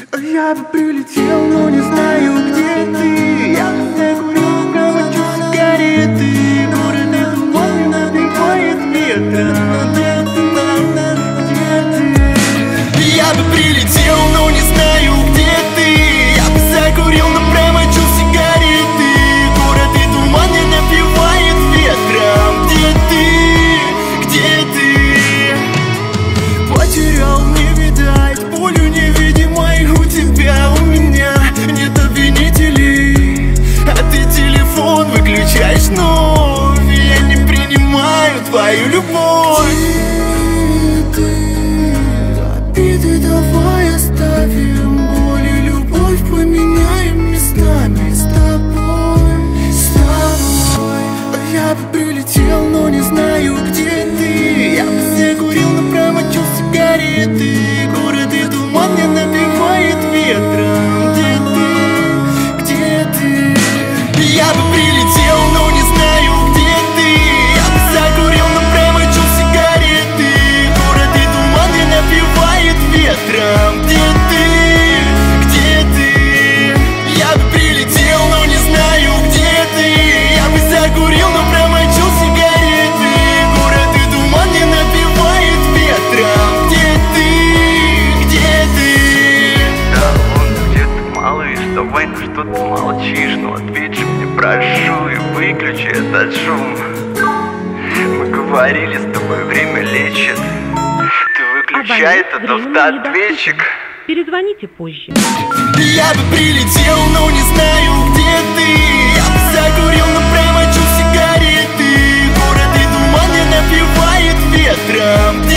Я бы прилетел, но не знаю, где ты. Я бы закурил, промочу сигареты. Город этот мой набивает ветром. Где ты? Я бы прилетел, но не знаю, где ты. Я бы закурил, но промочу сигареты. Город и туман не набивает ветром. Где ты? Где ты? Потерял, не видать, болью невидимой у тебя, у меня нет обвинителей. А ты телефон выключаешь, но я не принимаю твою любовь. Обиды давай оставим, боль и любовь поменяем местами с тобой. Я бы прилетел, но не знаю, где ты. Я бы закурил, но промочу сигареты. Город и туман не набивает ветром. Где ты? Где ты? Я бы прилетел, но не знаю, где ты. Я бы закурил, но промочу сигареты. Город и туман не набивает ветром. Где ты? Где ты? Я бы прилетел, но не знаю, где ты. Я бы закурил, но промочу сигареты. Город и туман не набивает ветром. Где ты? Где ты? Да, вон где ты, малыш, давай на что ты молчишь. Ну ответь же мне, прошу, и выключи этот шум. Мы говорили с тобой, время лечит. Ты выключай этот автоответчик. Перезвоните позже. Я бы прилетел, но не знаю, где ты. Я бы закурил, но промочу сигареты. Город и туман не набивает ветром.